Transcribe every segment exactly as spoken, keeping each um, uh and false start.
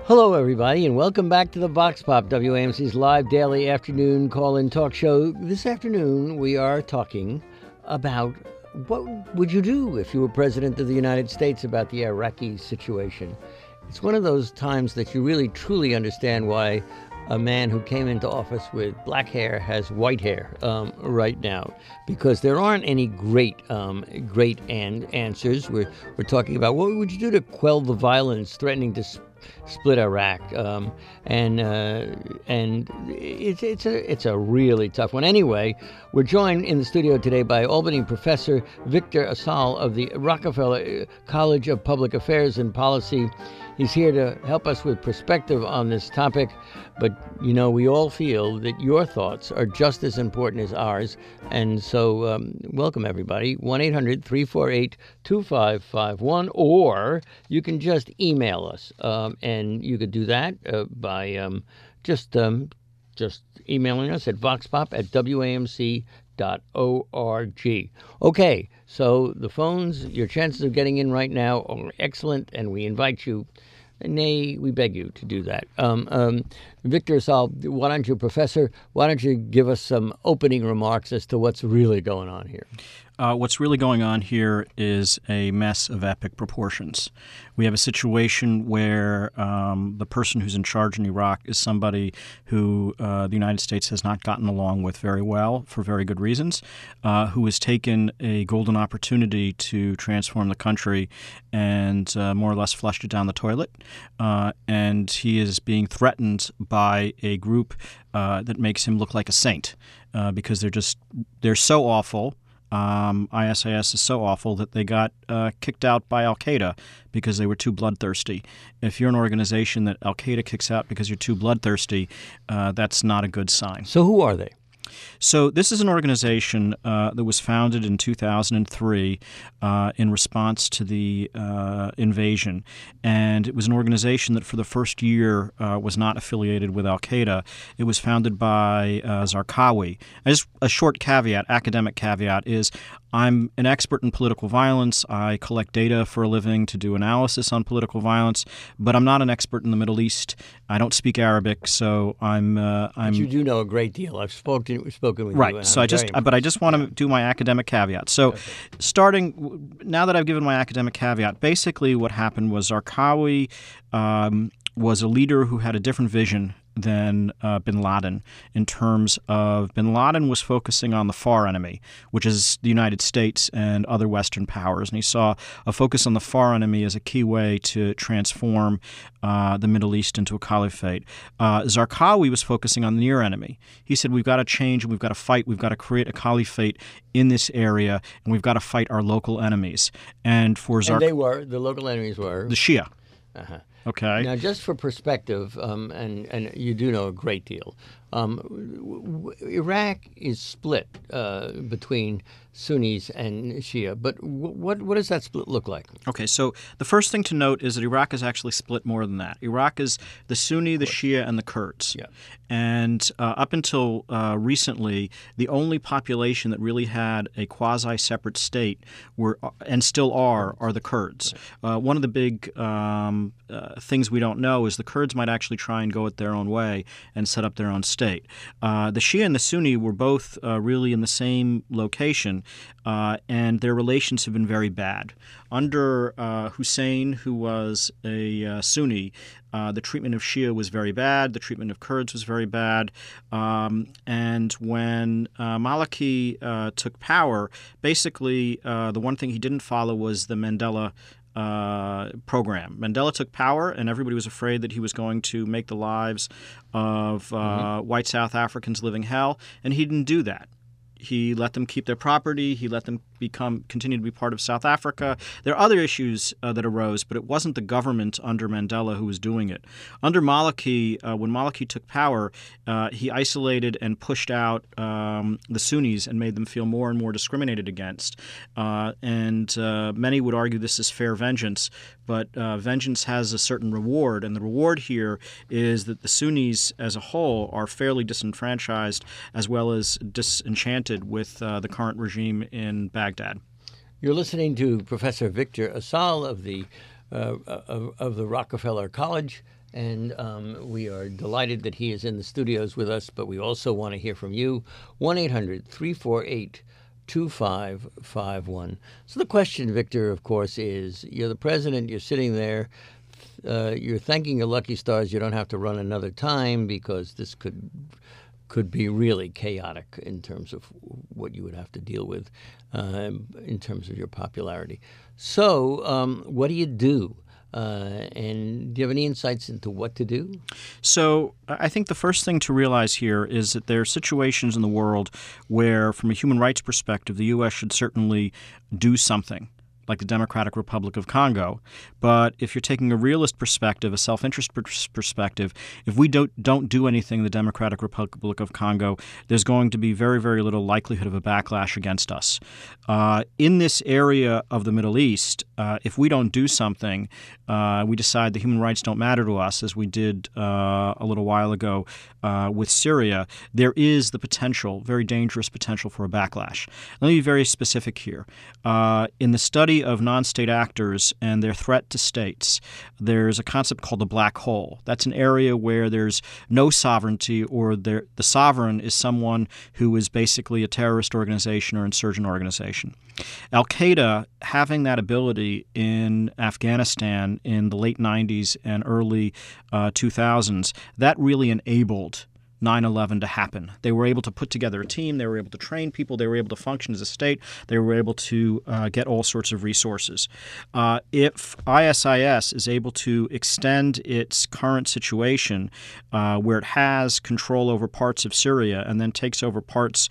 Hello, everybody, and welcome back to the Vox Pop, W A M C's live daily afternoon call-in talk show. This afternoon, we are talking about what would you do if you were president of the United States about the Iraqi situation. It's one of those times that you really, truly understand why a man who came into office with black hair has white hair um, right now, because there aren't any great, um, great an- answers. We're we're talking about what would you do to quell the violence threatening to sp- split Iraq, um, and uh, and it's it's a it's a really tough one. Anyway, we're joined in the studio today by Albany professor Victor Asal of the Rockefeller College of Public Affairs and Policy. He's here to help us with perspective on this topic, but, you know, we all feel that your thoughts are just as important as ours, and so um, welcome, everybody. one eight hundred three four eight two five five one, or you can just email us, um, and you could do that uh, by um, just um, just emailing us at voxpop at W A M C dot org. Okay, so the phones, your chances of getting in right now are excellent, and we invite you, nay, we beg you to do that. Um, um, Victor Asal, why don't you, Professor, why don't you give us some opening remarks as to what's really going on here? Uh, what's really going on here is a mess of epic proportions. We have a situation where um, the person who's in charge in Iraq is somebody who uh, the United States has not gotten along with very well for very good reasons, uh, who has taken a golden opportunity to transform the country and uh, more or less flushed it down the toilet. Uh, and he is being threatened by a group uh, that makes him look like a saint uh, because they're just they're so awful. Um, I S I S is so awful that they got uh, kicked out by Al-Qaeda because they were too bloodthirsty. If you're an organization that Al-Qaeda kicks out because you're too bloodthirsty, uh, that's not a good sign. So who are they? So this is an organization uh, that was founded in two thousand three uh, in response to the uh, invasion. And it was an organization that for the first year uh, was not affiliated with Al-Qaeda. It was founded by uh, Zarqawi. And just a short caveat, academic caveat, is I'm an expert in political violence. I collect data for a living to do analysis on political violence, but I'm not an expert in the Middle East. I don't speak Arabic, so I'm. Uh, I'm. But you do know a great deal. I've spoken spoken with right. you. Right. So I just, but I just want to do my academic caveat. So, okay. starting now that I've given my academic caveat, basically what happened was Zarqawi um, was a leader who had a different vision than uh, bin Laden in terms of bin Laden was focusing on the far enemy, which is the United States and other Western powers. And he saw a focus on the far enemy as a key way to transform uh, the Middle East into a caliphate. Uh, Zarqawi was focusing on the near enemy. He said, we've got to change and we've got to fight. We've got to create a caliphate in this area, and we've got to fight our local enemies. And for Zarqawi, and they were, the local enemies were? The Shia. Uh-huh. Okay. Now, just for perspective, um, and, and you do know a great deal, um, w- w- Iraq is split uh, between Sunnis and Shia, but w- what what does that split look like? Okay, so the first thing to note is that Iraq is actually split more than that. Iraq is the Sunni, the Shia, and the Kurds. Yeah. And uh, up until uh, recently, the only population that really had a quasi-separate state were, and still are, are the Kurds. Right. Uh, one of the big um, uh, things we don't know is the Kurds might actually try and go it their own way and set up their own state. Uh, the Shia and the Sunni were both uh, really in the same location, uh, and their relations have been very bad. Under uh, Hussein, who was a uh, Sunni, uh, the treatment of Shia was very bad. The treatment of Kurds was very bad. Um, and when uh, Maliki uh, took power, basically uh, the one thing he didn't follow was the Mandela Uh, program. Mandela took power, and everybody was afraid that he was going to make the lives of uh, mm-hmm. white South Africans living hell, and he didn't do that. He let them keep their property. He let them become continue to be part of South Africa. There are other issues uh, that arose, but it wasn't the government under Mandela who was doing it. Under Maliki, uh, when Maliki took power, uh, he isolated and pushed out um, the Sunnis and made them feel more and more discriminated against. Uh, and uh, many would argue this is fair vengeance, but uh, vengeance has a certain reward, and the reward here is that the Sunnis as a whole are fairly disenfranchised as well as disenchanted with uh, the current regime in Baghdad. You're listening to Professor Victor Asal of the uh, of, of the Rockefeller College And um, we are delighted that he is in the studios with us, but we also want to hear from you. one eight hundred three four eight two five five one. So the question, Victor, of course, is you're the president, you're sitting there, uh, you're thanking your lucky stars you don't have to run another time because this could could be really chaotic in terms of what you would have to deal with uh, in terms of your popularity. So um, what do you do? Uh, and do you have any insights into what to do? So I think the first thing to realize here is that there are situations in the world where, from a human rights perspective, the U S should certainly do something, like the Democratic Republic of Congo. But if you're taking a realist perspective, a self-interest pers- perspective, if we don't don't do anything in the Democratic Republic of Congo, there's going to be very, very little likelihood of a backlash against us. Uh, in this area of the Middle East, uh, if we don't do something, uh, we decide the human rights don't matter to us, as we did uh, a little while ago uh, with Syria, there is the potential, very dangerous potential for a backlash. Let me be very specific here. Uh, in the study of non-state actors and their threat to states, there's a concept called the black hole. That's an area where there's no sovereignty, or there, the sovereign is someone who is basically a terrorist organization or insurgent organization. Al-Qaeda, having that ability in Afghanistan in the late nineties and early uh, two thousands, that really enabled nine eleven to happen. They were able to put together a team. They were able to train people. They were able to function as a state. They were able to uh, get all sorts of resources. Uh, if I S I S is able to extend its current situation uh, where it has control over parts of Syria and then takes over parts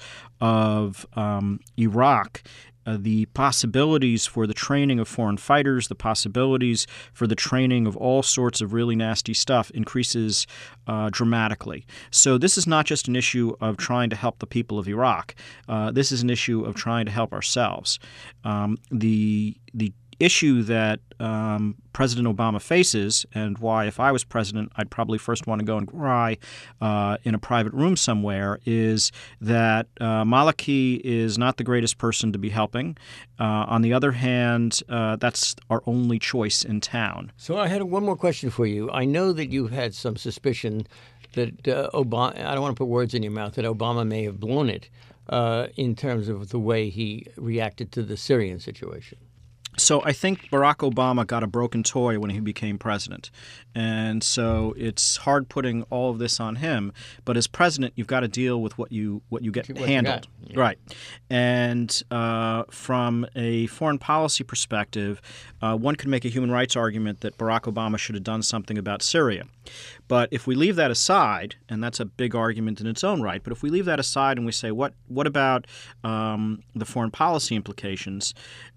of um, Iraq, Uh, the possibilities for the training of foreign fighters, the possibilities for the training of all sorts of really nasty stuff increases uh, dramatically. So this is not just an issue of trying to help the people of Iraq. Uh, this is an issue of trying to help ourselves. Um, the the issue that um, President Obama faces, and why if I was president I'd probably first want to go and cry uh, in a private room somewhere, is that uh, Maliki is not the greatest person to be helping. Uh, on the other hand, uh, that's our only choice in town. So I had one more question for you. I know that you've had some suspicion that uh, Obama, I don't want to put words in your mouth, that Obama may have blown it uh, in terms of the way he reacted to the Syrian situation. So I think Barack Obama got a broken toy when he became president. And so it's hard putting all of this on him. But as president, you've got to deal with what you what you get what handled. You got. Yeah. Right. And uh, from a foreign policy perspective, uh, one could make a human rights argument that Barack Obama should have done something about Syria. But if we leave that aside, and that's a big argument in its own right, but if we leave that aside and we say, what, what about um, the foreign policy implications,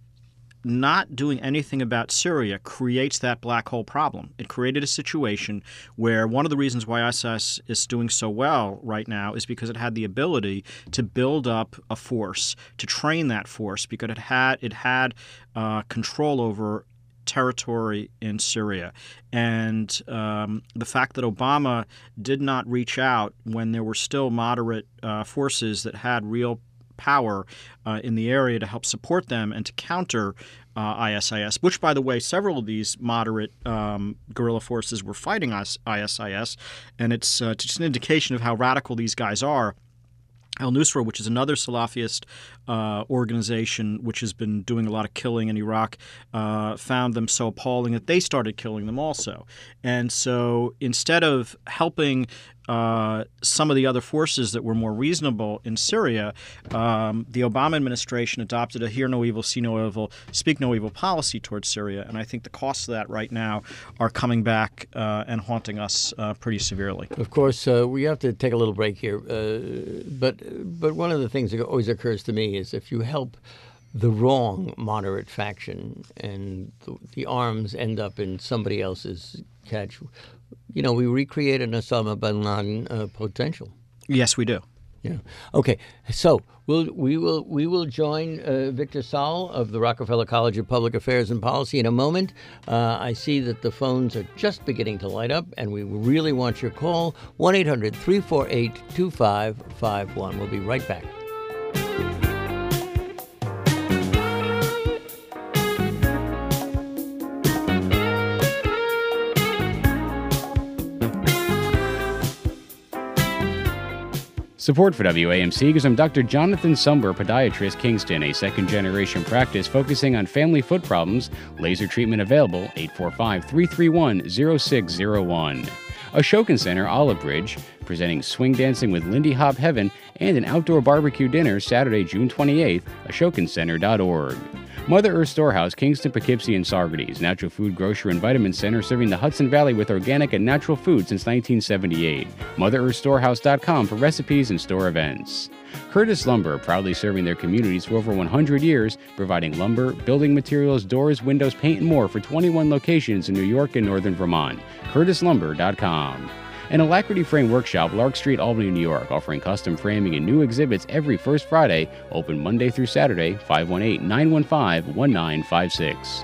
not doing anything about Syria creates that black hole problem. It created a situation where one of the reasons why I S I S is doing so well right now is because it had the ability to build up a force, to train that force, because it had it had uh, control over territory in Syria. And um, the fact that Obama did not reach out when there were still moderate uh, forces that had real power uh, in the area to help support them and to counter uh, I S I S, which, by the way, several of these moderate um, guerrilla forces were fighting I S I S, and it's uh, just an indication of how radical these guys are. Al-Nusra, which is another Salafist uh, organization which has been doing a lot of killing in Iraq, uh, found them so appalling that they started killing them also. And so instead of helping uh, some of the other forces that were more reasonable in Syria, um, the Obama administration adopted a hear no evil, see no evil, speak no evil policy towards Syria. And I think the costs of that right now are coming back uh, and haunting us uh, pretty severely. Of course, uh, we have to take a little break here. Uh, but but one of the things that always occurs to me is if you help the wrong moderate faction and the, the arms end up in somebody else's catch, you know, we recreate an Osama bin Laden uh, potential. Yes, we do. Yeah. Okay. So we'll we will we will join uh, Victor Saul of the Rockefeller College of Public Affairs and Policy in a moment. Uh, I see that the phones are just beginning to light up, and we really want your call. one eight hundred three four eight two five five one. We'll be right back. Support for W A M C comes from Doctor Jonathan Sumber, Podiatrist, Kingston, a second-generation practice focusing on family foot problems. Laser treatment available, eight four five, three three one, zero six zero one. Ashokan Center, Olive Bridge, presenting swing dancing with Lindy Hop Heaven and an outdoor barbecue dinner Saturday, June twenty-eighth, ashokan center dot org. Mother Earth Storehouse, Kingston, Poughkeepsie, and Saugerties, natural food grocery and vitamin center serving the Hudson Valley with organic and natural food since nineteen seventy-eight. mother earth storehouse dot com for recipes and store events. Curtis Lumber, proudly serving their communities for over one hundred years, providing lumber, building materials, doors, windows, paint, and more for twenty-one locations in New York and northern Vermont. curtis lumber dot com. An Alacrity Frame Workshop, Lark Street, Albany, New York, offering custom framing and new exhibits every first Friday, open Monday through Saturday, five one eight, nine one five, one nine five six.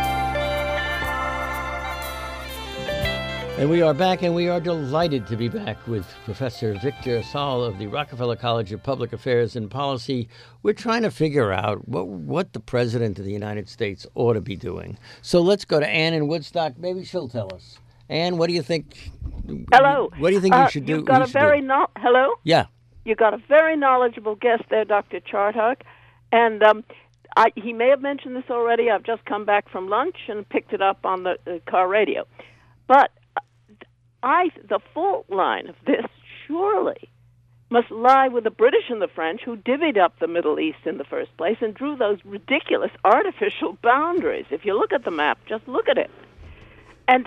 And we are back, and we are delighted to be back with Professor Victor Saul of the Rockefeller College of Public Affairs and Policy. We're trying to figure out what what the President of the United States ought to be doing. So let's go to Ann in Woodstock. Maybe she'll tell us. Ann, what do you think? Hello. What do you think uh, you should do? You've got a very no- hello. Yeah. You got a very knowledgeable guest there, Doctor Chartock, and um, I, he may have mentioned this already. I've just come back from lunch and picked it up on the uh, car radio. But I, the fault line of this surely must lie with the British and the French, who divvied up the Middle East in the first place and drew those ridiculous artificial boundaries. If you look at the map, just look at it. And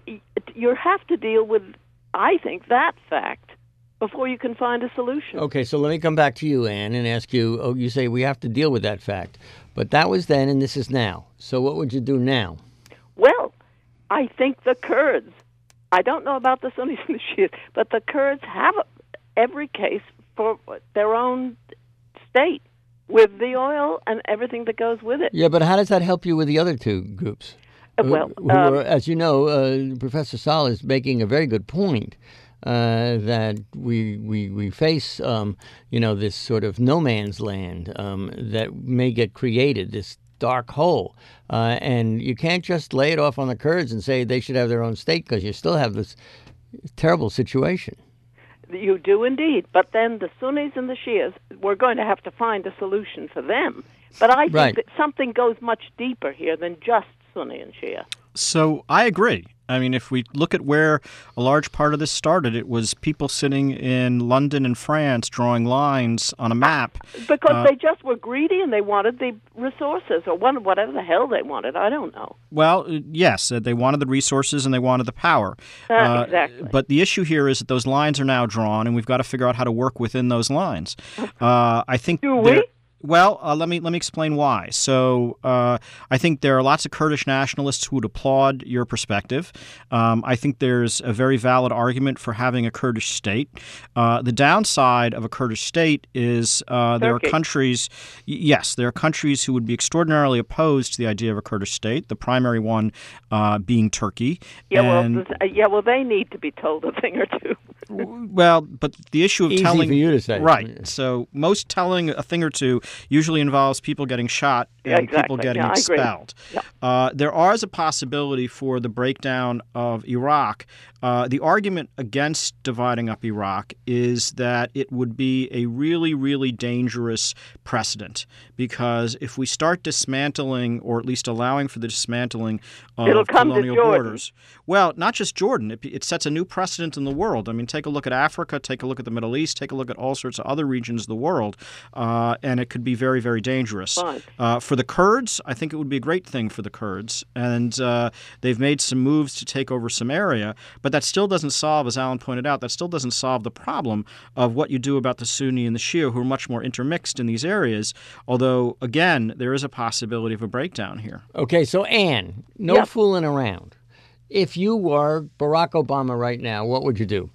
you have to deal with, I think, that fact before you can find a solution. Okay, so let me come back to you, Ann, and ask you, oh, you say we have to deal with that fact. But that was then and this is now. So what would you do now? Well, I think the Kurds, I don't know about the Sunnis and the Shias, but the Kurds have every case for their own state with the oil and everything that goes with it. Yeah, but how does that help you with the other two groups? Well, who, who um, are, as you know, uh, Professor Saul is making a very good point uh, that we we we face, um, you know, this sort of no man's land um, that may get created, this dark hole, uh, and you can't just lay it off on the Kurds and say they should have their own state because you still have this terrible situation. You do indeed, but then the Sunnis and the Shias, we're going to have to find a solution for them. But I think right. that something goes much deeper here than just Sunni and Shia. So I agree. I mean, if we look at where a large part of this started, it was people sitting in London and France drawing lines on a map. Because uh, they just were greedy and they wanted the resources or whatever the hell they wanted. I don't know. Well, yes, uh, they wanted the resources and they wanted the power. Uh, uh, exactly. But the issue here is that those lines are now drawn, and we've got to figure out how to work within those lines. Uh, I think. Do we? Well, uh, let me let me explain why. So uh, I think there are lots of Kurdish nationalists who would applaud your perspective. Um, I think there's a very valid argument for having a Kurdish state. Uh, the downside of a Kurdish state is uh, there are countries, yes, there are countries who would be extraordinarily opposed to the idea of a Kurdish state, the primary one uh, being Turkey. Yeah, and, well, uh, yeah, well, they need to be told a thing or two. Well, but the issue of Easy telling... for you to say. Right. So most telling a thing or two usually involves people getting shot and Yeah, exactly. people getting Yeah, I agree. expelled. Yeah. Uh, there is a possibility for the breakdown of Iraq. Uh, the argument against dividing up Iraq is that it would be a really, really dangerous precedent, because if we start dismantling, or at least allowing for the dismantling of It'll come to colonial Jordan. borders, well, not just Jordan, it, it sets a new precedent in the world. I mean, take a look at Africa, take a look at the Middle East, take a look at all sorts of other regions of the world, uh, and it could be very, very dangerous. Fine. Uh, for the Kurds, I think it would be a great thing for the Kurds, and uh, they've made some moves to take over some area, but that still doesn't solve, as Alan pointed out, that still doesn't solve the problem of what you do about the Sunni and the Shia, who are much more intermixed in these areas, although, again, there is a possibility of a breakdown here. Okay, so Ann, no Yep. fooling around. If you were Barack Obama right now, what would you do?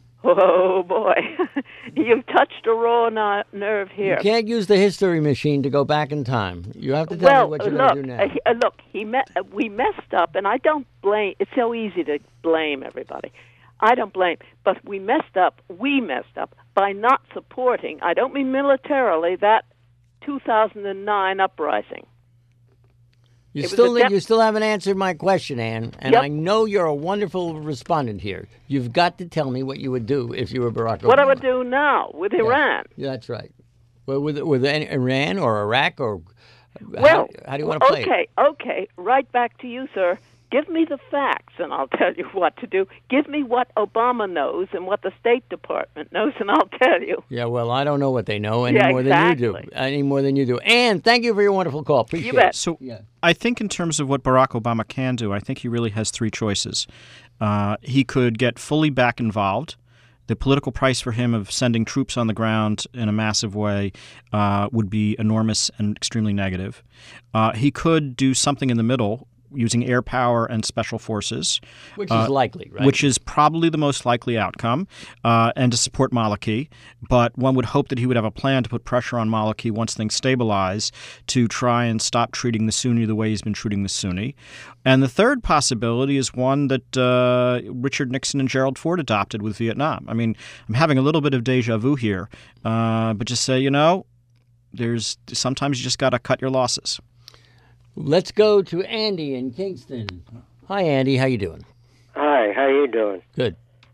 Oh, boy. You've touched a raw ner- nerve here. You can't use the history machine to go back in time. You have to tell well, me what you're look, going to do now. uh, he- uh, look, he me- uh, we messed up, and I don't blame. It's so easy to blame everybody. I don't blame, but we messed up. We messed up by not supporting. I don't mean militarily, that two thousand nine uprising. You It was still a dep- you still haven't answered my question, Ann, and Yep. I know you're a wonderful respondent here. You've got to tell me what you would do if you were Barack Obama. What I would do now with Iran. Yeah, that's right. Well, with with any- Iran or Iraq or Well, how, how do you want to play okay, it? okay. Right back to you, sir. Give me the facts, and I'll tell you what to do. Give me what Obama knows and what the State Department knows, and I'll tell you. Yeah, well, I don't know what they know any Yeah, more than you do. exactly. Any more than you do. And thank you for your wonderful call. Appreciate bet. it. So Yeah. I think in terms of what Barack Obama can do, I think he really has three choices. Uh, he could get fully back involved. The political price for him of sending troops on the ground in a massive way uh, would be enormous and extremely negative. Uh, he could do something in the middle, using air power and special forces. Which uh, is likely, right? Which is probably the most likely outcome, uh, and to support Maliki. But one would hope that he would have a plan to put pressure on Maliki once things stabilize to try and stop treating the Sunni the way he's been treating the Sunni. And the third possibility is one that uh, Richard Nixon and Gerald Ford adopted with Vietnam. I mean, I'm having a little bit of deja vu here, uh, but just say, you know, there's sometimes you just got to cut your losses. Let's go to Andy in Kingston. Hi, Andy. How you doing? Hi, how you doing? Good.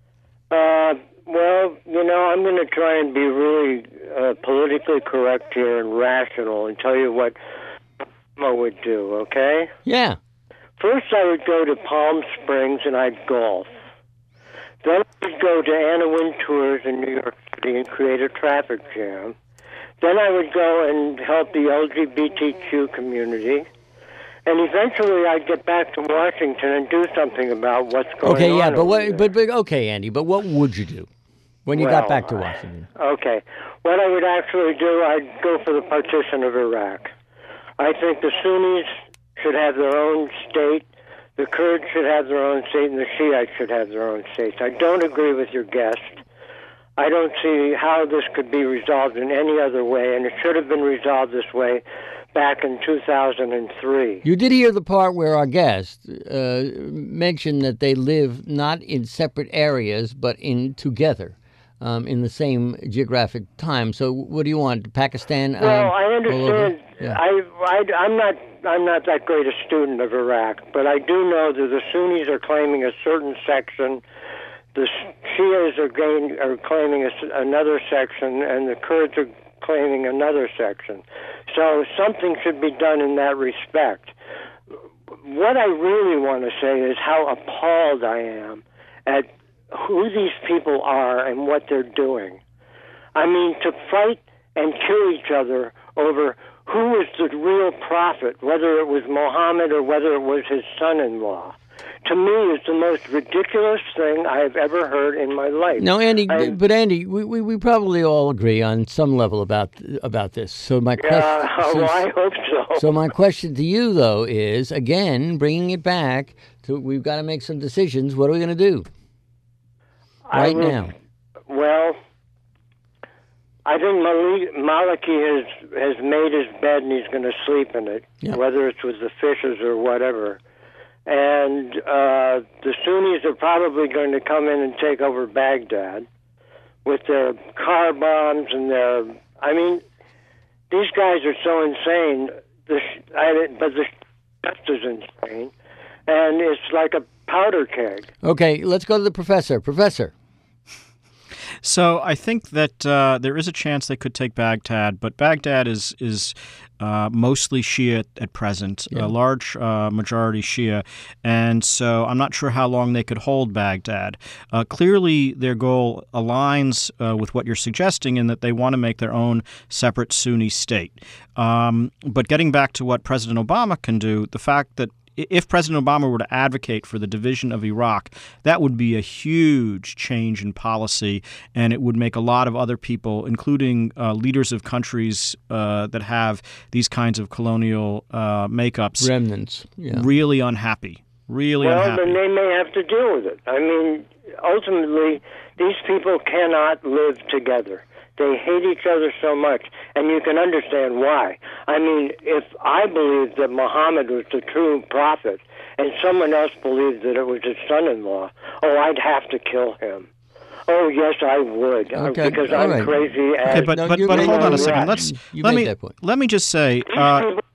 Uh, well, you know, I'm going to try and be really uh, politically correct here and rational and tell you what I would do, okay? Yeah. First, I would go to Palm Springs and I'd golf. Then I would go to Anna Wintour Tours in New York City and create a traffic jam. Then I would go and help the L G B T Q community. And eventually, I'd get back to Washington and do something about what's going Okay, on. yeah, but over what? there. But, but okay, Andy. But what would you do when you got Well, back to Washington? Okay, what I would actually do, I'd go for the partition of Iraq. I think the Sunnis should have their own state, the Kurds should have their own state, and the Shiites should have their own states. I don't agree with your guest. I don't see how this could be resolved in any other way, and it should have been resolved this way back in two thousand three. You did hear the part where our guest uh, mentioned that they live not in separate areas, but in together, um, in the same geographic time. So, what do you want, Pakistan? Well, um, I all over? understand. Yeah. I, I, I'm not. I'm not that great a student of Iraq, but I do know that the Sunnis are claiming a certain section, the Shias are, gain, are claiming a, another section, and the Kurds are claiming another section. So something should be done in that respect. What I really want to say is how appalled I am at who these people are and what they're doing. I mean, to fight and kill each other over who was the real prophet, whether it was Muhammad or whether it was his son-in-law, to me is the most ridiculous thing I have ever heard in my life. No, Andy, I- but Andy, we, we, we probably all agree on some level about about this. So my question, Uh, so, well, I hope so. so my question to you though is again bringing it back to we've got to make some decisions. What are we going to do I right would- now? Well, I think Malik, Maliki has has made his bed and he's going to sleep in it, Yeah. whether it's with the fishes or whatever. And uh, the Sunnis are probably going to come in and take over Baghdad with their car bombs and their. I mean, these guys are so insane. The I, but the just as insane, and it's like a powder keg. Okay, let's go to the professor. Professor. So I think that uh, there is a chance they could take Baghdad, but Baghdad is is uh, mostly Shia at, at present, Yeah. a large uh, majority Shia, and so I'm not sure how long they could hold Baghdad. Uh, clearly, their goal aligns uh, with what you're suggesting in that they want to make their own separate Sunni state. Um, but getting back to what President Obama can do, the fact that if President Obama were to advocate for the division of Iraq, that would be a huge change in policy, and it would make a lot of other people, including uh, leaders of countries uh, that have these kinds of colonial uh, makeups, Remnants. Yeah. really unhappy. Really Well, unhappy. then they may have to deal with it. I mean, ultimately, these people cannot live together. They hate each other so much, and you can understand why. I mean, if I believed that Muhammad was the true prophet and someone else believed that it was his son-in-law, oh, I'd have to kill him. Oh, yes, I would, uh, Okay, because all I'm right. crazy. Okay, As but No, but, you but made hold that on a point. second. Let's You let made me that point. let me just say. these Uh, people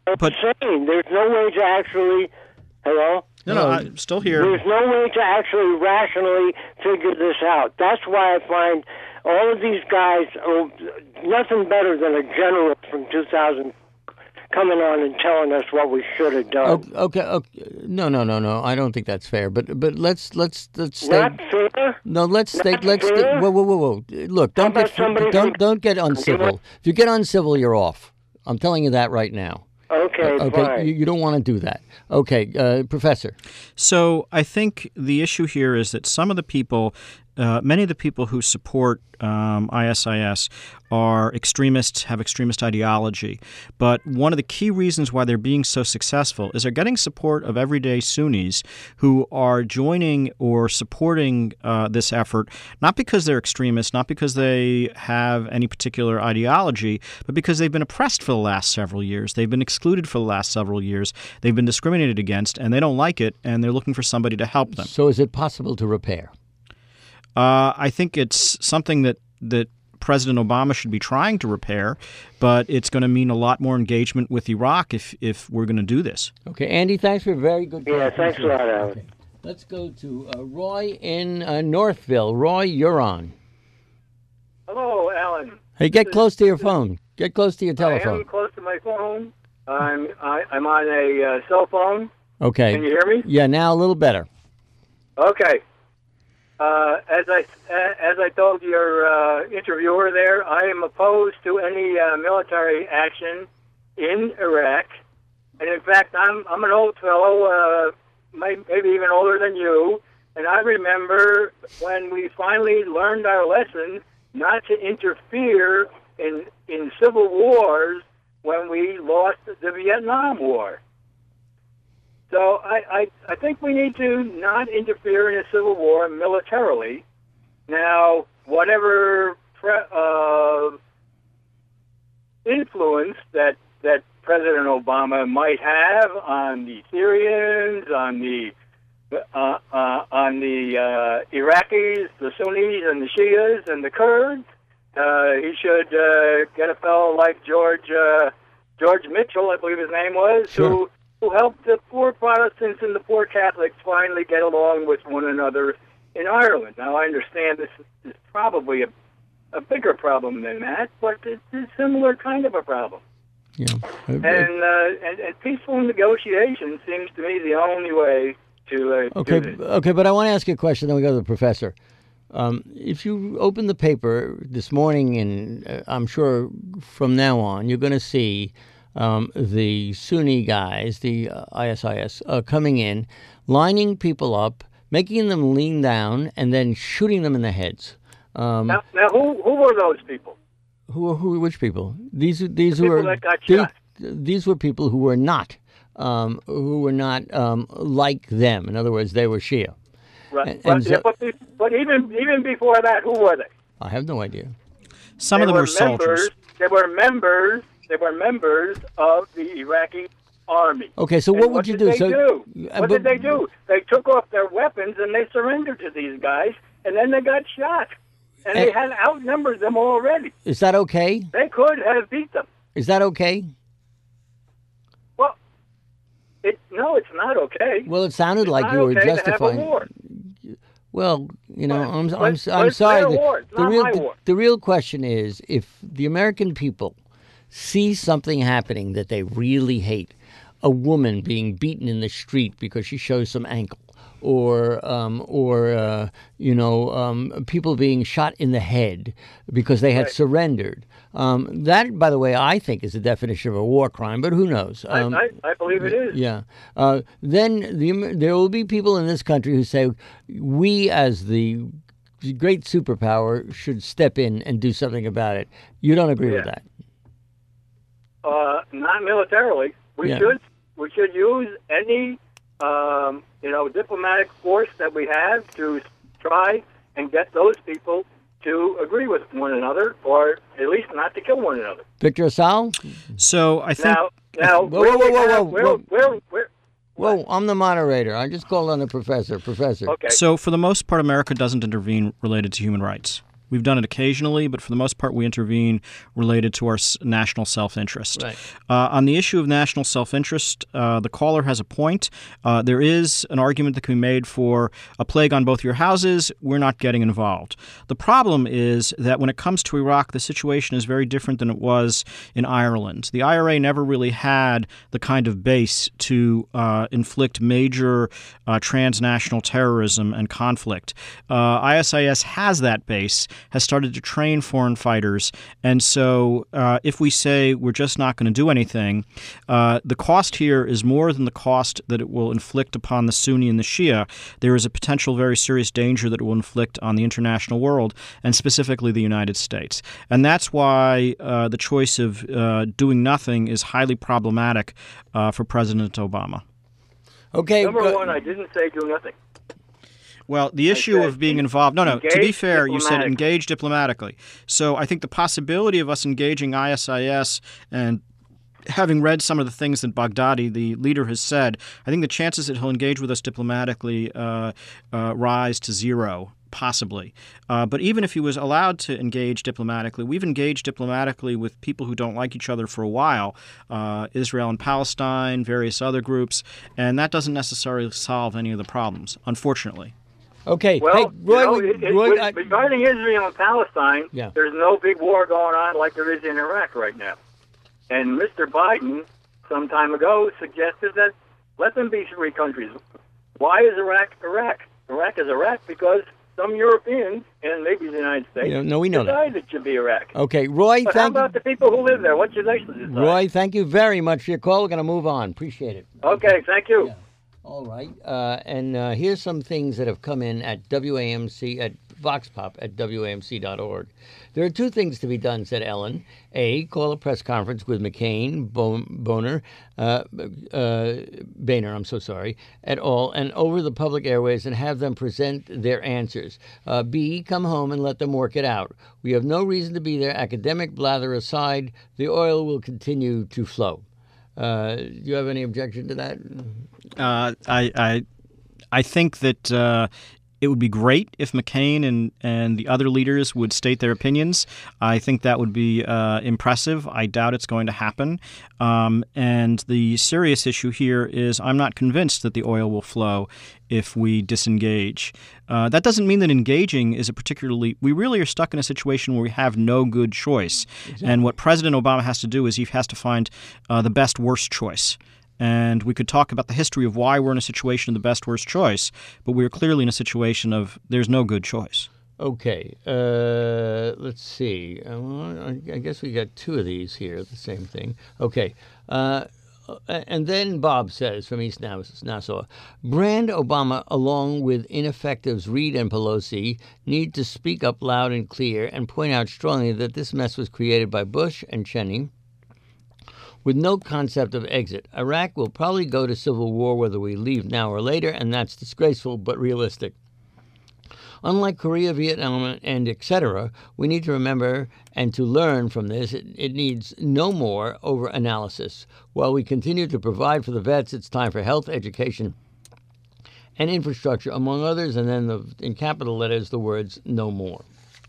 I'm But saying there's no way to actually. Hello? no, no, I'm still here. There's no way to actually rationally figure this out. That's why I find all of these guys are nothing better than a general from two thousand coming on and telling us what we should have done. Okay, okay, okay. No, no, no, no. I don't think that's fair. But but let's let's let's stay. Not fair? No, let's stay. Not Let's stay. fair? Whoa, whoa, whoa, whoa. Look, don't about get somebody don't from- don't get uncivil. If you get uncivil, you're off. I'm telling you that right now. Okay, Okay, fine. you, you don't want to do that. Okay, uh, Professor. So I think the issue here is that some of the people, uh, many of the people who support um, I S I S are extremists, have extremist ideology. But one of the key reasons why they're being so successful is they're getting support of everyday Sunnis who are joining or supporting uh, this effort, not because they're extremists, not because they have any particular ideology, but because they've been oppressed for the last several years. They've been excluded for the last several years. They've been discriminated against, and they don't like it, and they're looking for somebody to help them. So is it possible to repair? Uh, I think it's something that, that President Obama should be trying to repair, but it's going to mean a lot more engagement with Iraq if, if we're going to do this. Okay, Andy, thanks for a very good Yeah, question. thanks a lot, Alan. Okay. Let's go to uh, Roy in uh, Northville. Roy, you're on. Hello, Alan. Hey, get close to your phone. Get close to your I telephone. am close to my phone. I'm I, I'm on a uh, cell phone. Okay. Can you hear me? Yeah, now a little better. Okay. Uh, as I as I told your uh, interviewer there, I am opposed to any uh, military action in Iraq, and in fact, I'm I'm an old fellow, uh, maybe even older than you, and I remember when we finally learned our lesson not to interfere in in civil wars when we lost the Vietnam War. So I, I, I think we need to not interfere in a civil war militarily. Now, whatever pre- uh, influence that that President Obama might have on the Syrians, on the uh, uh, on the uh, Iraqis, the Sunnis, and the Shias, and the Kurds, uh, he should uh, get a fellow like George uh, George Mitchell, I believe his name was, Sure. who. who helped the poor Protestants and the poor Catholics finally get along with one another in Ireland. Now, I understand this is probably a, a bigger problem than that, but it's a similar kind of a problem. Yeah. And, uh, and, and peaceful negotiation seems to me the only way to uh, Okay, do this. okay, but I want to ask you a question, then we go to the professor. Um, if you open the paper this morning, and uh, I'm sure from now on, you're going to see um, the Sunni guys, the uh, I S I S, uh, coming in, lining people up, making them lean down, and then shooting them in the heads. Um, Now, now who, who were those people? who, who, which people? These, these The who people were that got these, shot. these were people who were not, um, who were not um, like them. In other words, they were Shia. Right. And- but, and so- but, be- but even even before that, who were they? I have no idea. Some They of them were were soldiers. members, They were members. They were members of the Iraqi army. Okay, so And what would you did do? They So, do? uh, What but- did they do? They took off their weapons and they surrendered to these guys, and then they got shot. And they Eh. had outnumbered them already. Is that okay? They could have beat them. Is that okay? Well, it, no, it's not okay. Well, it sounded It's like not you were okay justifying. To have a war. Well, you know, But- I'm but- I'm but I'm it's sorry. their The, war. It's the not real my the, war. the real question is if the American people see something happening that they really hate, a woman being beaten in the street because she shows some ankle, or um, or uh, you know um, people being shot in the head because they had Right. surrendered. Um, that, by the way, I think is the definition of a war crime. But who knows? I, Um, I, I believe it is. Yeah. Uh, then the, there will be people in this country who say, we as the great superpower should step in and do something about it. You don't agree with Yeah. that? Uh, not militarily. We Yeah. should we should use any um, you know diplomatic force that we have to try and get those people to agree with one another, or at least not to kill one another. Victor Assal? So I think Now, now, Whoa, where whoa, we whoa, have- whoa, where- whoa. where- where- Whoa, I'm the moderator. I just called on the professor. Professor. Okay. so. For the most part, America doesn't intervene related to human rights. We've done it occasionally, but for the most part, we intervene related to our s- national self-interest. Right. Uh, on the issue of national self-interest, uh, the caller has a point. Uh, there is an argument that can be made for a plague on both your houses. We're not getting involved. The problem is that when it comes to Iraq, the situation is very different than it was in Ireland. The I R A never really had the kind of base to uh, inflict major uh, transnational terrorism and conflict. Uh, I S I S has that base, has started to train foreign fighters, and so uh, if we say we're just not going to do anything, uh, the cost here is more than the cost that it will inflict upon the Sunni and the Shia. There is a potential very serious danger that it will inflict on the international world, and specifically the United States. And that's why uh, the choice of uh, doing nothing is highly problematic uh, for President Obama. Okay. Number go- one, I didn't say do nothing. Well, the issue said of being involved, no, no, to be engage fair, you said diplomatically. engage diplomatically. So I think the possibility of us engaging I S I S and having read some of the things that Baghdadi, the leader, has said, I think the chances that he'll engage with us diplomatically uh, uh, rise to zero. Possibly. Uh, but even if he was allowed to engage diplomatically, we've engaged diplomatically with people who don't like each other for a while, uh, Israel and Palestine, various other groups, and that doesn't necessarily solve any of the problems, unfortunately. Okay. Well, hey, Roy, you know, we- it, it, Roy, with- I- regarding Israel and Palestine, Yeah. there's no big war going on like there is in Iraq right now. And Mister Biden, some time ago, suggested that let them be three countries. Why is Iraq Iraq? Iraq is Iraq because some Europeans, and maybe the United States, Yeah, no, we know that. decided it should be Iraq. okay, Roy, But how thank you. about the people who live there? What should they decide? Roy, thank you very much for your call. We're going to move on. Appreciate it. Okay, thank you. Yeah. All right. Uh, and uh, here's some things that have come in at W A M C, at VoxPop at W A M C dot org. There are two things to be done, said Ellen. A, call a press conference with McCain, Bo- Boner, uh, uh, Boehner, I'm so sorry, et al., and over the public airways and have them present their answers. Uh, B, come home and let them work it out. We have no reason to be there. Academic blather aside, the oil will continue to flow. Uh, do you have any objection to that? Uh, I, I, I think that uh, it would be great if McCain and, and the other leaders would state their opinions. I think that would be uh, impressive. I doubt it's going to happen. Um, and the serious issue here is I'm not convinced that the oil will flow if we disengage. Uh, that doesn't mean that engaging is a particularly... We really are stuck in a situation where we have no good choice. Exactly. And what President Obama has to do is he has to find uh, the best worst choice. And we could talk about the history of why we're in a situation of the best worst choice, but we're clearly in a situation of there's no good choice. Okay, uh, let's see. Uh, well, I guess we got two of these here, the same thing. Okay, uh, and then Bob says from East Nassau, Brand Obama, along with ineffectives Reid and Pelosi, need to speak up loud and clear and point out strongly that this mess was created by Bush and Cheney, with no concept of exit. Iraq will probably go to civil war whether we leave now or later, and that's disgraceful but realistic. Unlike Korea, Vietnam, and et cetera, we need to remember and to learn from this. It, it needs no more over-analysis. While we continue to provide for the vets, it's time for health, education, and infrastructure, among others, and then the, in capital letters, the words no more.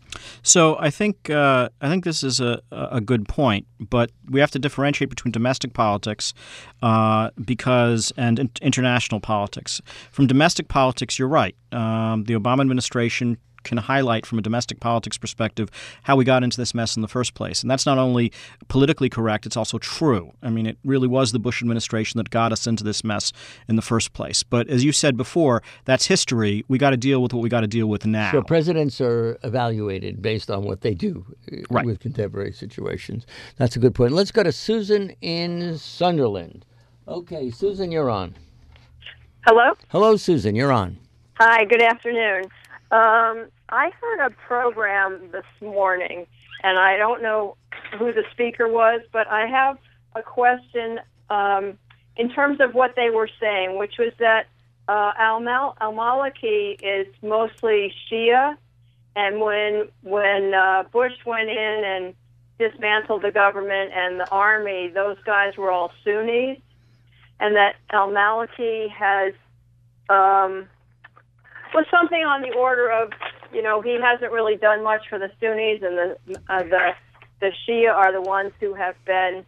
So I think uh, I think this is a, a good point, but we have to differentiate between domestic politics uh, because and in- international politics. From domestic politics, you're right. Um, the Obama administration can highlight from a domestic politics perspective how we got into this mess in the first place. And that's not only politically correct, it's also true. I mean, it really was the Bush administration that got us into this mess in the first place. But as you said before, that's history. We got to deal with what we got to deal with now. So presidents are evaluated based on what they do right. with contemporary situations. That's a good point. Let's go to Susan in Sunderland. Okay, Susan, you're on. Hello? Hello, Susan, you're on. Hi, good afternoon. Um, I heard a program this morning, and I don't know who the speaker was, but I have a question um, in terms of what they were saying, which was that uh, al-Mal- al-Maliki is mostly Shia, and when when uh, Bush went in and dismantled the government and the army, those guys were all Sunnis, and that al-Maliki has... Um, was something on the order of you know, he hasn't really done much for the Sunnis, and the uh, the the Shia are the ones who have been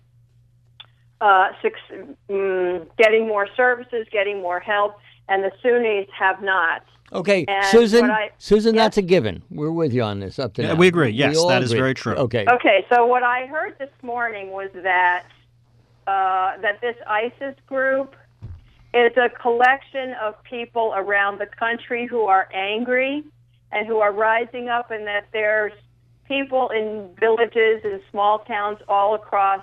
uh, six, um, getting more services, getting more help, and the Sunnis have not. Okay, And Susan, I, Susan, yes? that's a given. We're with you on this up to Yeah, now. we agree. Yes, all that is agree. very true. Okay. Okay, so what I heard this morning was that uh, that this ISIS group is a collection of people around the country who are angry and who are rising up, and that there's people in villages and small towns all across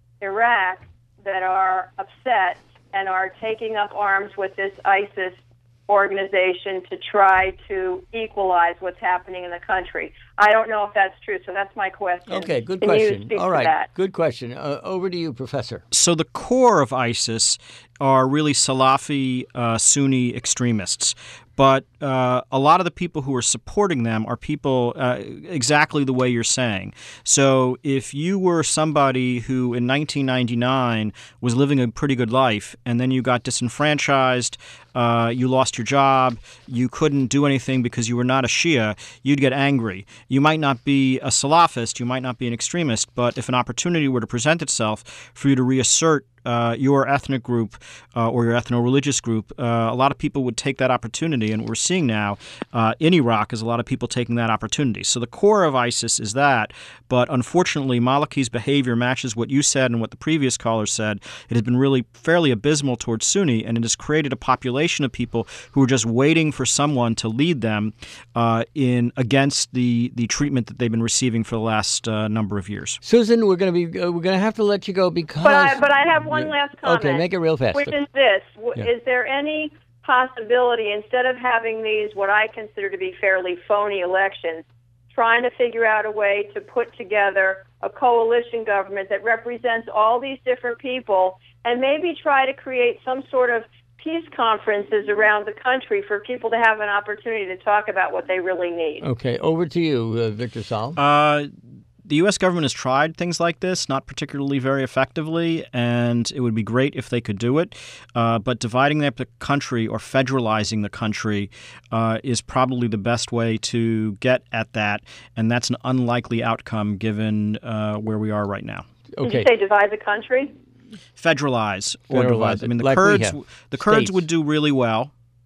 Iraq that are upset and are taking up arms with this ISIS organization to try to equalize what's happening in the country. I don't know if that's true, so that's my question. Okay, good Can you question. speak All to right, that? good question. Uh, over to you, Professor. So the core of ISIS are really Salafi uh, Sunni extremists. But uh, a lot of the people who are supporting them are people uh, exactly the way you're saying. So if you were somebody who in nineteen ninety-nine was living a pretty good life and then you got disenfranchised, uh, you lost your job, you couldn't do anything because you were not a Shia, you'd get angry. You might not be a Salafist, you might not be an extremist, but if an opportunity were to present itself for you to reassert Uh, your ethnic group uh, or your ethno-religious group, uh, a lot of people would take that opportunity, and what we're seeing now uh, in Iraq is a lot of people taking that opportunity. So the core of ISIS is that, but unfortunately Maliki's behavior matches what you said and what the previous caller said. It has been really fairly abysmal towards Sunni, and it has created a population of people who are just waiting for someone to lead them uh, in against the, the treatment that they've been receiving for the last uh, number of years. Susan, we're going to be uh, we're going to have to let you go because. But I, but I have one Yeah. last comment. Okay, make it real fast. Which is this. W- Yeah. Is there any possibility, instead of having these, what I consider to be fairly phony elections, trying to figure out a way to put together a coalition government that represents all these different people and maybe try to create some sort of peace conferences around the country for people to have an opportunity to talk about what they really need? Okay, over to you, uh, Victor Saul. Uh, The U S government has tried things like this, not particularly very effectively, and it would be great if they could do it. Uh, but dividing up the country or federalizing the country uh, is probably the best way to get at that, and that's an unlikely outcome given uh, where we are right now. Did Okay. you say divide the country? Federalize or Federalize divide. I it, mean, the like we Kurds, have. the Kurds States. would do really well.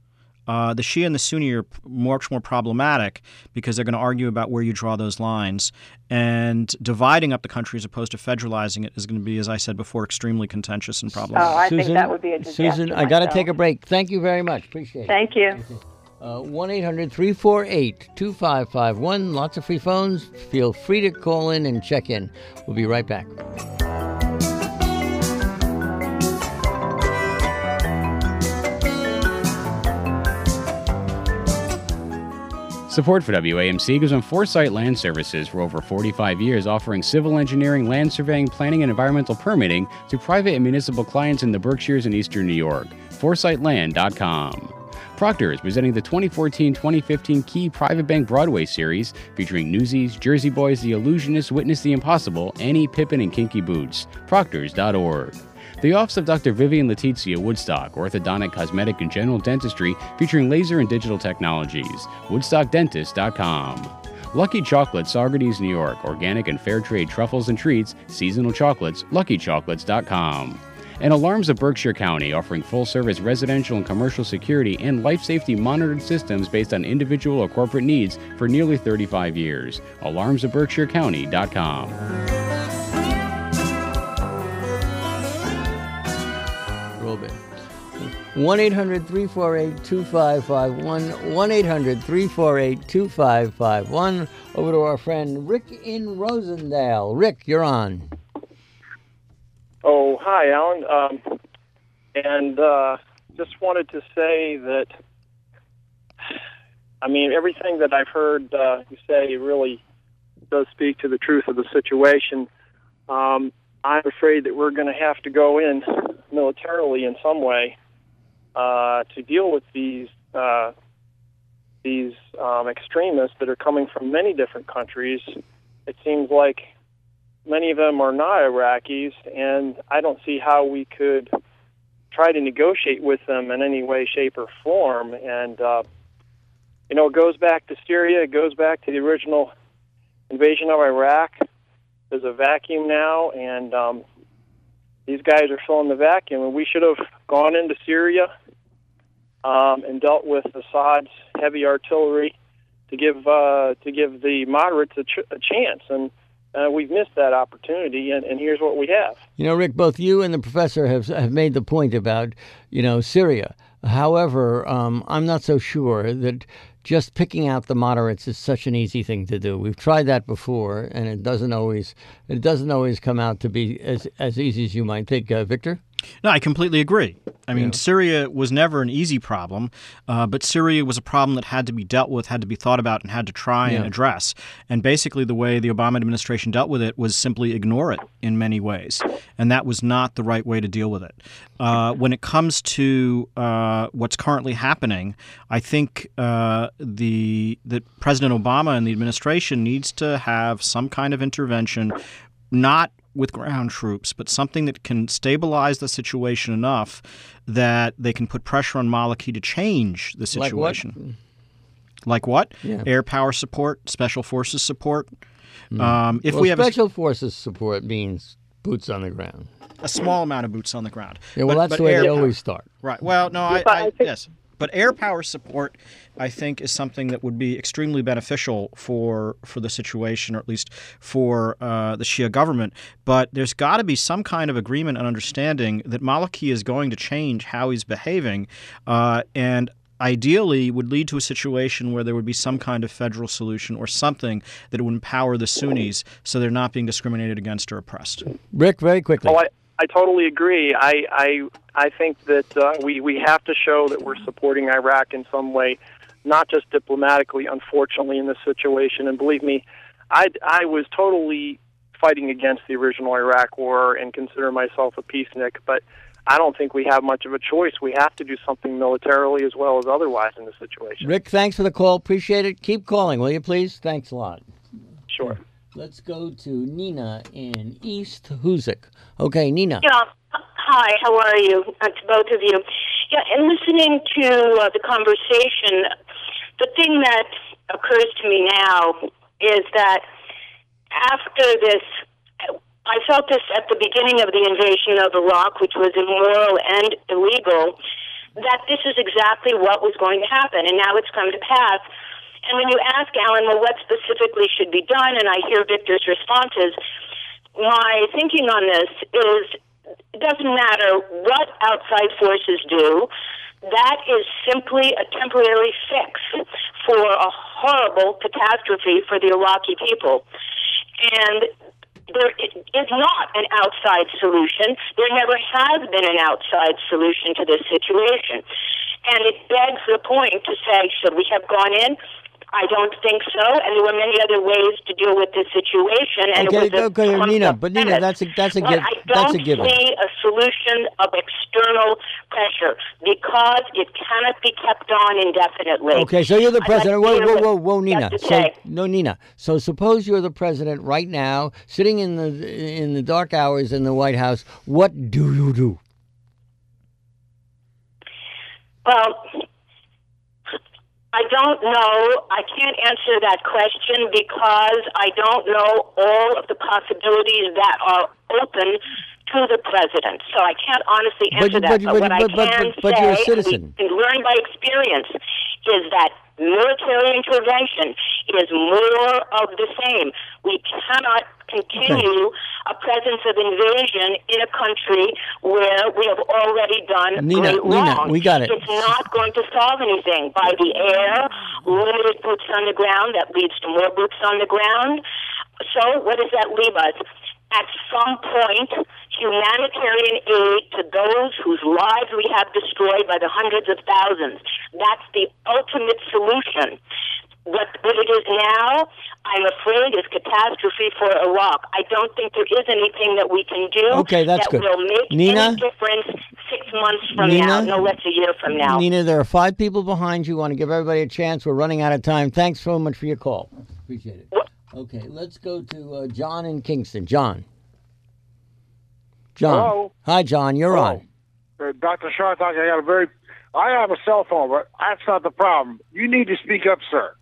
Uh, the Shia and the Sunni are much more problematic because they're going to argue about where you draw those lines. And dividing up the country as opposed to federalizing it is going to be, as I said before, extremely contentious and problematic. Oh, I Susan, think that would be a disaster. Susan, I got to myself. take a break. Thank you very much. Appreciate it. Thank you. Uh, one eight hundred three four eight two five five one. Lots of free phones. Feel free to call in and check in. We'll be right back. Support for W A M C goes on Foresight Land Services for over forty-five years, offering civil engineering, land surveying, planning, and environmental permitting to private and municipal clients in the Berkshires and Eastern New York. foresight land dot com. Proctor is presenting the twenty fourteen twenty fifteen Key Private Bank Broadway series featuring Newsies, Jersey Boys, The Illusionist, Witness the Impossible, Annie, Pippin, and Kinky Boots. proctors dot org. The Office of Doctor Vivian Letizia Woodstock, Orthodontic, Cosmetic, and General Dentistry featuring laser and digital technologies. woodstock dentist dot com. Lucky Chocolates, Saugerties, New York. Organic and fair trade truffles and treats, seasonal chocolates, lucky chocolates dot com. And Alarms of Berkshire County, offering full-service residential and commercial security and life safety monitored systems based on individual or corporate needs for nearly thirty-five years. alarms of berkshire county dot com. Roll bit. one eight hundred three four eight two five five one. one eight hundred three four eight two five five one. Over to our friend Rick in Rosendale. Rick, you're on. Oh, hi, Alan. Um, and uh, just wanted to say that, I mean, everything that I've heard uh, you say really does speak to the truth of the situation. Um, I'm afraid that we're going to have to go in militarily in some way uh, to deal with these uh, these um, extremists that are coming from many different countries. It seems like many of them are not Iraqis, and I don't see how we could try to negotiate with them in any way, shape, or form. And uh, you know, it goes back to Syria. It goes back to the original invasion of Iraq. There's a vacuum now, and um, these guys are filling the vacuum. And we should have gone into Syria um, and dealt with Assad's heavy artillery to give uh, to give the moderates a, ch- a chance. And uh, we've missed that opportunity. And, and here's what we have. You know, Rick, both you and the professor have have made the point about, you know, Syria. However, um, I'm not so sure that just picking out the moderates is such an easy thing to do. We've tried that before, and it doesn't always it doesn't always come out to be as as easy as you might think. Uh, Victor? No, I completely agree. I mean, Yeah. Syria was never an easy problem, uh, but Syria was a problem that had to be dealt with, had to be thought about, and had to try and Yeah. address. And basically the way the Obama administration dealt with it was simply ignore it in many ways. And that was not the right way to deal with it. Uh, when it comes to uh, what's currently happening, I think uh, the that President Obama and the administration needs to have some kind of intervention, not with ground troops, but something that can stabilize the situation enough that they can put pressure on Maliki to change the Like what? situation. Like what? Yeah. Air power support, special forces support. Um, if Well, we have special forces support means boots on the ground. a, a small amount of boots on the ground. Yeah, well, But- that's but the way air they power- always start. Right. Well, no, I, but I, I think- yes. But air power support, I think, is something that would be extremely beneficial for for the situation, or at least for uh, the Shia government. But there's got to be some kind of agreement and understanding that Maliki is going to change how he's behaving, uh, and ideally would lead to a situation where there would be some kind of federal solution or something that would empower the Sunnis so they're not being discriminated against or oppressed. Rick, very quickly. Oh, I, I totally agree. I I, I think that uh, we, we have to show that we're supporting Iraq in some way, not just diplomatically, unfortunately, in this situation. And believe me, I, I was totally fighting against the original Iraq war and consider myself a peacenik, but I don't think we have much of a choice. We have to do something militarily as well as otherwise in this situation. Rick, thanks for the call. Appreciate it. Keep calling, will you, please? Thanks a lot. Sure. Let's go to Nina in East Hoosick. Okay, Nina. Yeah. Hi, how are you? Uh, to both of you. Yeah, and listening to uh, the conversation, the thing that occurs to me now is that after this, I felt this at the beginning of the invasion of Iraq, which was immoral and illegal, that this is exactly what was going to happen, and now it's come to pass. And when you ask Alan, well, what specifically should be done, and I hear Victor's responses, my thinking on this is it doesn't matter what outside forces do. That is simply a temporary fix for a horrible catastrophe for the Iraqi people. And there is not an outside solution. There never has been an outside solution to this situation. And it begs the point to say, should we have gone in? I don't think so, and there were many other ways to deal with this situation. And Okay, it was a okay, clumped Nina, up but Nina, mess. that's a that's a But give, I that's a don't given. see a solution of external pressure because it cannot be kept on indefinitely. Okay, so you're the I'd like president. to Whoa, hear whoa, what whoa, whoa, you Nina. have to So say. no, Nina. So suppose you're the president right now, sitting in the in the dark hours in the White House. What do you do? Well, I don't know. I can't answer that question because I don't know all of the possibilities that are open to the president. So I can't honestly But answer you- that. but you- But, but what you- but- I but- can but- but say, you're a and citizen. we can learn by experience, is that military intervention is more of the same. We cannot continue a presence of invasion in a country where we have already done Nina, great Nina, wrong. we got it. It's not going to solve anything. By the air, limited boots on the ground, that leads to more boots on the ground. So what does that leave us? At some point, humanitarian aid to those whose lives we have destroyed by the hundreds of thousands. That's the ultimate solution. What, what it is now, I'm afraid, is catastrophe for Iraq. I don't think there is anything that we can do Okay, that's that good. will make Nina? any difference six months from Nina? now, no less a year from now. Nina, there are five people behind you. Want to give everybody a chance. We're running out of time. Thanks so much for your call. Appreciate it. Okay, let's go to uh, John in Kingston. John. John. Hello. Hi, John. You're Hello. on. Uh, Doctor Shartok, I got a very I have a cell phone, but that's not the problem. You need to speak up, sir.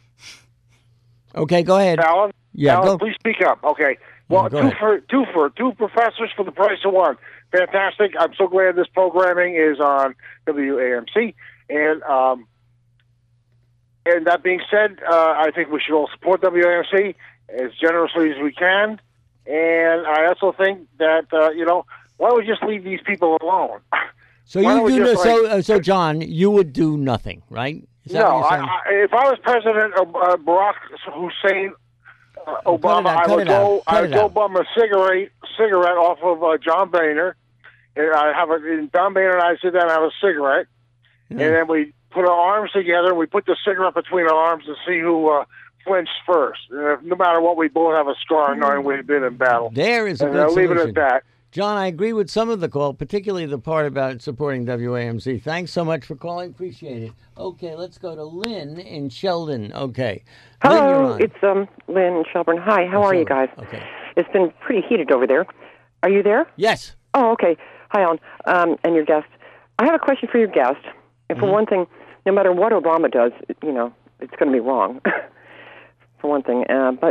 Okay, go ahead. Alan, Yeah, Alan, go. please speak up. Okay. Well, Yeah, go two ahead. for two for two professors for the price of one. Fantastic. I'm so glad this programming is on W A M C. And um, and that being said, uh, I think we should all support W A M C as generously as we can. And I also think that uh, you know, why don't we just leave these people alone? So Why you don't we do no, just, so like- uh, so John, you would do nothing, right? Is that No, what you're I, saying? I, if I was President of uh, Barack Hussein uh, Oh, cut it Obama, out, I cut would it out, go. cut I would it go out. bum a cigarette cigarette off of uh, John Boehner, and I have a and John Boehner and I sit down and have a cigarette, Yeah. and then we put our arms together. and We put the cigarette between our arms to see who uh, flinched first. And if, no matter what, we both have a scar knowing we've been in battle. There is a and good I'll leave it solution. at that. John, I agree with some of the call, particularly the part about supporting W A M C. Thanks so much for calling. Appreciate it. Okay, let's go to Lynn in Sheldon. Okay. Lynn, you're Hello, on. it's um, Lynn in Shelburne. Hi, how Oh, are you Sheldon. guys? Okay. It's been pretty heated over there. Are you there? Yes. Oh, okay. Hi, Alan, um, and your guest. I have a question for your guest. And for Mm-hmm. one thing, no matter what Obama does, you know, it's going to be wrong, for one thing. Uh, but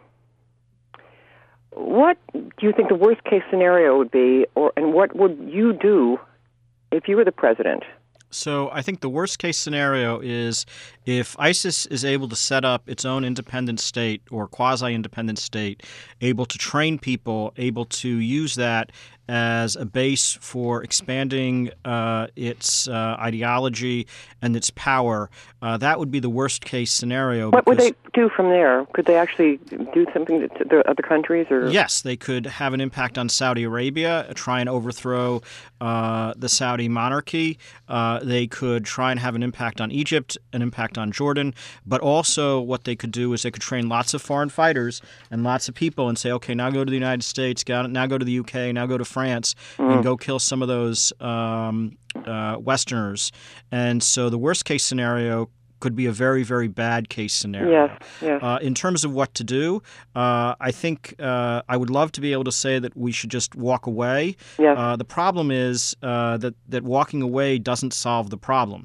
what do you think the worst-case scenario would be, or and what would you do if you were the president? So I think the worst case scenario is if ISIS is able to set up its own independent state or quasi-independent state, able to train people, able to use that as a base for expanding uh, its uh, ideology and its power, uh, that would be the worst case scenario. What would because- they do from there? Could they actually do something to the other countries? Or Yes, they could have an impact on Saudi Arabia, try and overthrow uh, the Saudi monarchy. Uh, they could try and have an impact on Egypt, an impact on Jordan. But also what they could do is they could train lots of foreign fighters and lots of people and say, okay, now go to the United States, go, now go to the U K, now go to France, Mm. and go kill some of those um, uh, Westerners. And so the worst case scenario could be a very, very bad case scenario. Yes, yes. Uh, in terms of what to do, uh, I think uh, I would love to be able to say that we should just walk away. Yes. Uh, the problem is uh, that, that walking away doesn't solve the problem.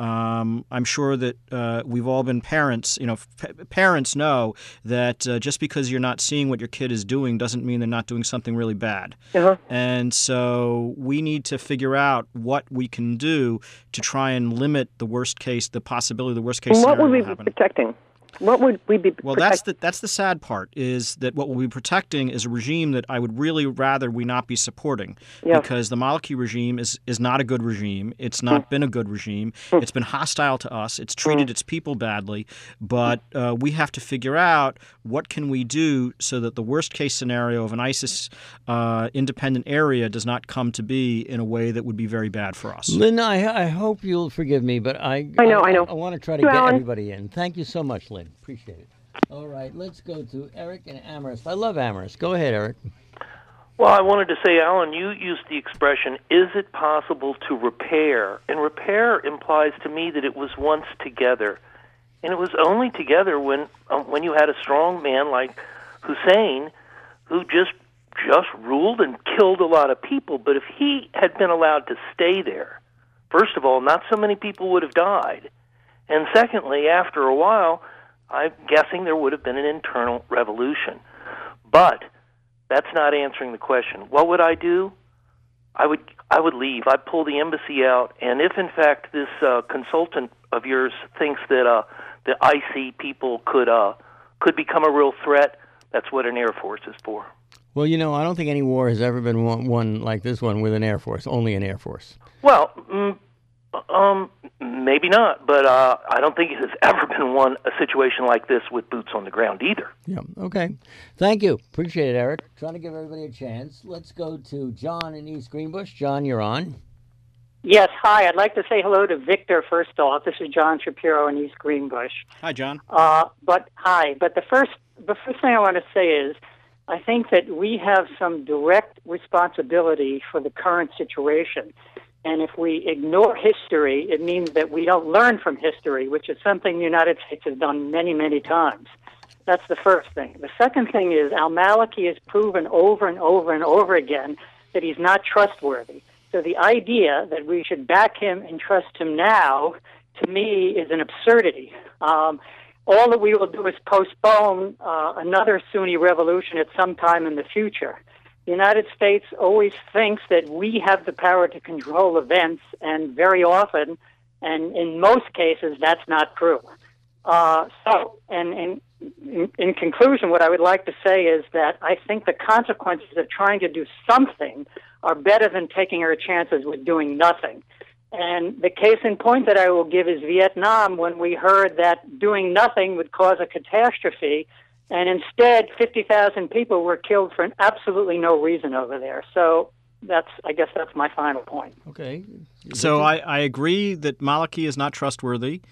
Um, I'm sure that uh, we've all been parents. You know, p- parents know that uh, just because you're not seeing what your kid is doing doesn't mean they're not doing something really bad. Uh-huh. And so we need to figure out what we can do to try and limit the worst case, the possibility of the worst case And what scenario would we be happening. protecting? What would we be Well, protecting? that's the that's the sad part, is that what we'll be protecting is a regime that I would really rather we not be supporting, Yeah. because the Maliki regime is, is not a good regime. It's not been a good regime. It's been hostile to us. It's treated its people badly. But uh, we have to figure out what can we do so that the worst case scenario of an ISIS uh, independent area does not come to be in a way that would be very bad for us. Lynn, I, I hope you'll forgive me, but I I know, I know. I, want to try to You, get Alan. everybody in. Thank you so much, Lynn. Appreciate it. All right, let's go to Eric in Amherst. I love Amherst. Go ahead, Eric. Well, I wanted to say, Alan, you used the expression, is it possible to repair? And repair implies to me that it was once together. And it was only together when um, when you had a strong man like Hussein who just just ruled and killed a lot of people. But if he had been allowed to stay there, first of all, not so many people would have died. And secondly, after a while, I'm guessing there would have been an internal revolution. But that's not answering the question. What would I do? I would I would leave. I'd pull the embassy out. And if, in fact, this uh, consultant of yours thinks that uh, the I C people could uh, could become a real threat, that's what an Air Force is for. Well, you know, I don't think any war has ever been won, won like this one with an Air Force, only an Air Force. Well, mm, um, maybe not, but uh, I don't think it has ever been won a situation like this with boots on the ground either. Yeah, okay. Thank you. Appreciate it, Eric. Trying to give everybody a chance. Let's go to John in East Greenbush. John, you're on. Yes, hi. I'd like to say hello to Victor first off. This is John Shapiro in East Greenbush. Hi, John. Uh, but hi. But the first, the first thing I want to say is, I think that we have some direct responsibility for the current situation. And if we ignore history, it means that we don't learn from history, which is something the United States has done many, many times. That's the first thing. The second thing is al-Maliki has proven over and over and over again that he's not trustworthy. So the idea that we should back him and trust him now, to me, is an absurdity. Um, all that we will do is postpone uh, another Sunni revolution at some time in the future. The United States always thinks that we have the power to control events, and very often, and in most cases, that's not true. Uh, so, and, and in, in conclusion, what I would like to say is that I think the consequences of trying to do something are better than taking our chances with doing nothing. And the case in point that I will give is Vietnam, when we heard that doing nothing would cause a catastrophe, and instead fifty thousand people were killed for absolutely no reason over there. So that's, I guess that's my final point. Okay. So I, I agree that Maliki is not trustworthy.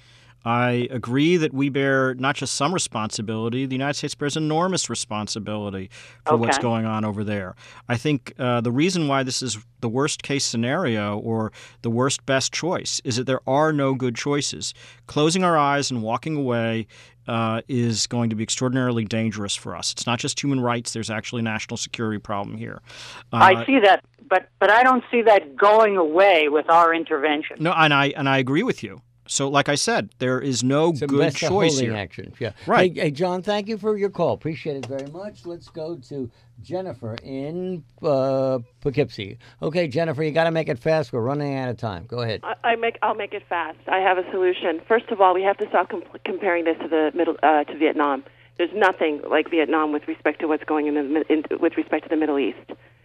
I agree that we bear not just some responsibility, the United States bears enormous responsibility for Okay. what's going on over there. I think uh, the reason why this is the worst case scenario or the worst best choice is that there are no good choices. Closing our eyes and walking away uh, is going to be extraordinarily dangerous for us. It's not just human rights. There's actually a national security problem here. Uh, I see that, but but I don't see that going away with our intervention. No, and I and I agree with you. So, like I said, there is no Some good best choice holding here. action. Yeah. Right. Hey, hey, John, thank you for your call. Appreciate it very much. Let's go to Jennifer in uh, Poughkeepsie. Okay, Jennifer, you got to make it fast. We're running out of time. Go ahead. I, I make. I'll make it fast. I have a solution. First of all, we have to stop com- comparing this to the middle uh, to Vietnam. There's nothing like Vietnam with respect to what's going in, the, in with respect to the Middle East.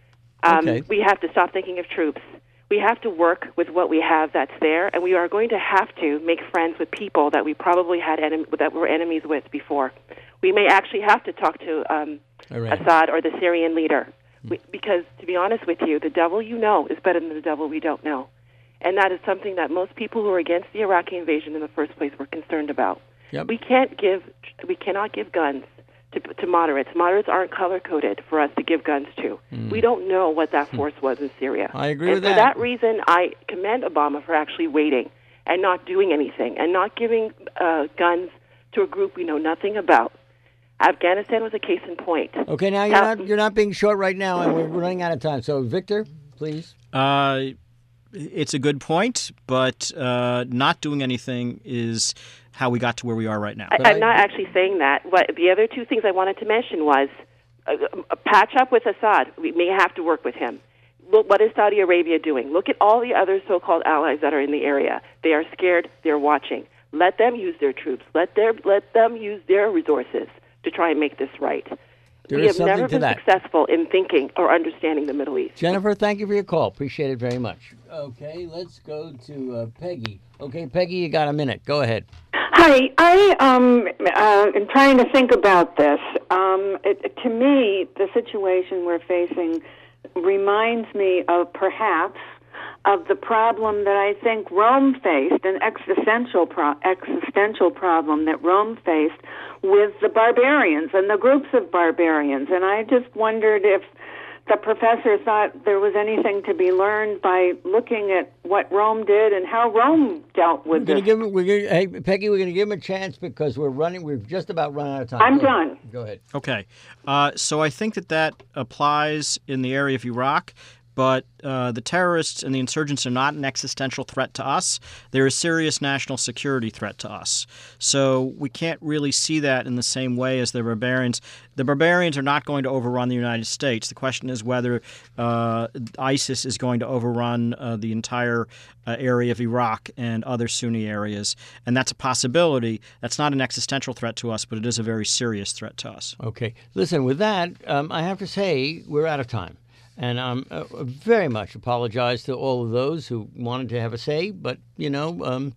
Um, Okay. We have to stop thinking of troops. We have to work with what we have that's there, and we are going to have to make friends with people that we probably had enem- that were enemies with before. We may actually have to talk to um, Iran. Assad or the Syrian leader, we, because to be honest with you, the devil you know is better than the devil we don't know, and that is something that most people who are against the Iraqi invasion in the first place were concerned about. Yep. We can't give, we cannot give guns to, to moderates. Moderates aren't color-coded for us to give guns to. Mm. We don't know what that force was in Syria. I agree and with for that. that reason, I commend Obama for actually waiting and not doing anything and not giving uh, guns to a group we know nothing about. Afghanistan was a case in point. Okay, now you're not you're not being short right now, and we're running out of time. So, Victor, please. Uh, it's a good point, but uh, not doing anything is how we got to where we are right now. I, I'm not actually saying that. What the other two things I wanted to mention was uh, uh, patch up with Assad. We may have to work with him. Look, what is Saudi Arabia doing? Look at all the other so-called allies that are in the area. They are scared. They're watching. Let them use their troops. Let their let them use their resources to try and make this right. There we is have never something to been that. successful in thinking or understanding the Middle East. Jennifer, thank you for your call. Appreciate it very much. Okay, let's go to uh, Peggy. Okay, Peggy, you got a minute. Go ahead. Hi, I um uh, am trying to think about this. Um, it, to me, the situation we're facing reminds me of perhaps of the problem that I think Rome faced, an existential pro- existential problem that Rome faced with the barbarians and the groups of barbarians. And I just wondered if the professor thought there was anything to be learned by looking at what Rome did and how Rome dealt with We're going to this. give him, we're gonna, hey, Peggy, we're going to give him a chance because we're running. We're just about run out of time. I'm Go ahead. done. Go ahead. Okay. Uh, so I think that that applies in the area of Iraq, but uh, the terrorists and the insurgents are not an existential threat to us. They're a serious national security threat to us. So we can't really see that in the same way as the barbarians. The barbarians are not going to overrun the United States. The question is whether uh, ISIS is going to overrun uh, the entire uh, area of Iraq and other Sunni areas. And that's a possibility. That's not an existential threat to us, but it is a very serious threat to us. Okay. Listen, with that, um, I have to say we're out of time. And I um, uh, very much apologize to all of those who wanted to have a say, but, you know, um,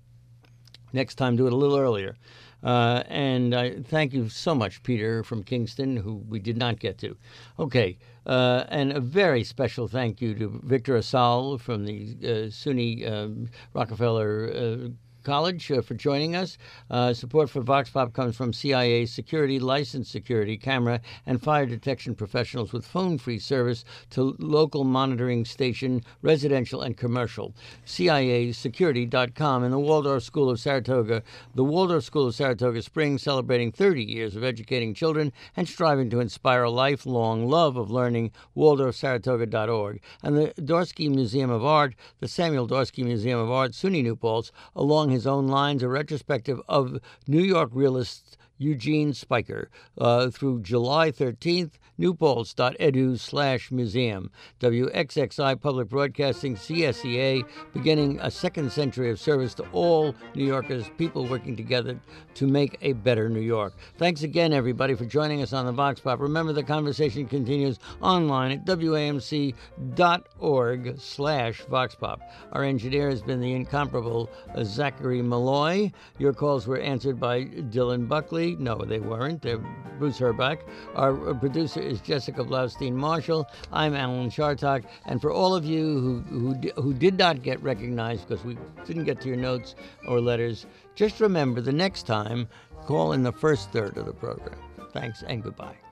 next time do it a little earlier. Uh, and I thank you so much, Peter from Kingston, who we did not get to. Okay, uh, and a very special thank you to Victor Assal from the uh, SUNY um, Rockefeller uh, College uh, for joining us. Uh, support for Vox Pop comes from C I A Security, licensed security, camera, and fire detection professionals with phone-free service to local monitoring station, residential and commercial. C I A security dot com and the Waldorf School of Saratoga. The Waldorf School of Saratoga Springs, celebrating thirty years of educating children and striving to inspire a lifelong love of learning, waldorf saratoga dot org. And the Dorsky Museum of Art, the Samuel Dorsky Museum of Art, SUNY New Paltz, along his own lines, a retrospective of New York realist Eugene Spiker uh, through July thirteenth, newpaltz.edu slash museum. W X X I Public Broadcasting, C S E A, beginning a second century of service to all New Yorkers, people working together to make a better New York. Thanks again, everybody, for joining us on the Vox Pop. Remember, the conversation continues online at wamc.org slash Vox Pop. Our engineer has been the incomparable uh, Zachary Malloy. Your calls were answered by Dylan Buckley. No, they weren't. They're Bruce Herbeck. Our producer is Jessica Blaustein-Marshall. I'm Alan Chartock. And for all of you who, who, who did not get recognized because we didn't get to your notes or letters, just remember the next time, call in the first third of the program. Thanks and goodbye.